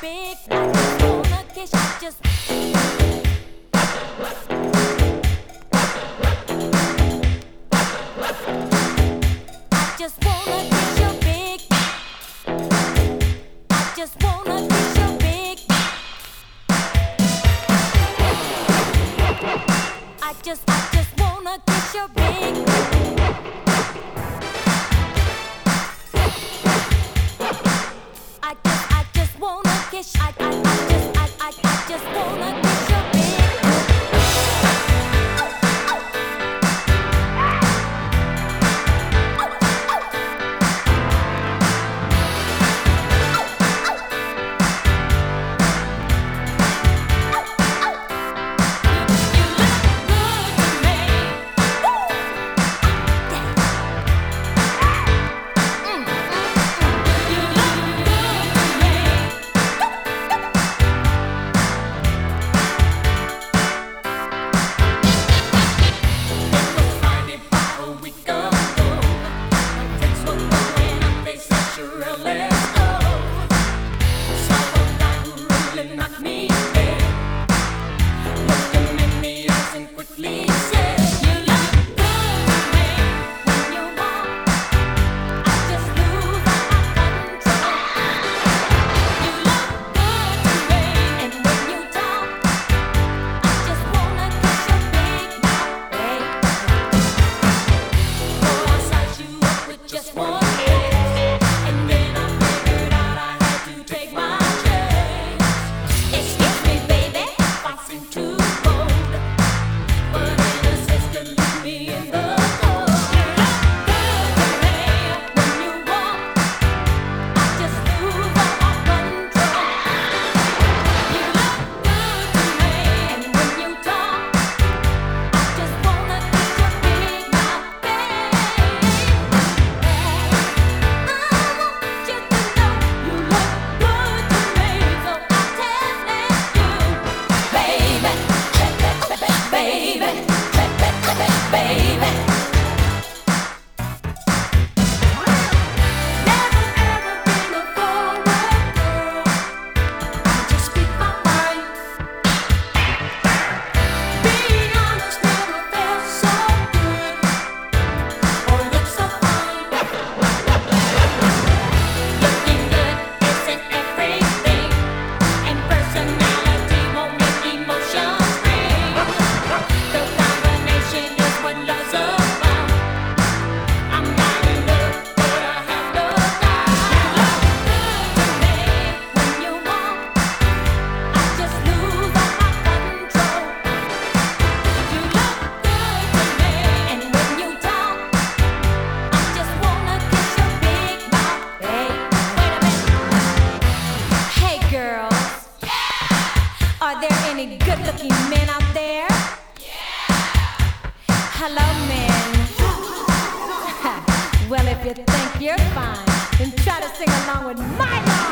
big. I just wanna kiss you, just. I just wanna kiss you big. I just wanna kiss you big. I just wanna kiss you big. I just wanna kiss. I just wanna kiss you big. Good-looking men out there? Hello, men. Well, if you think you're fine, then try to sing along with my line.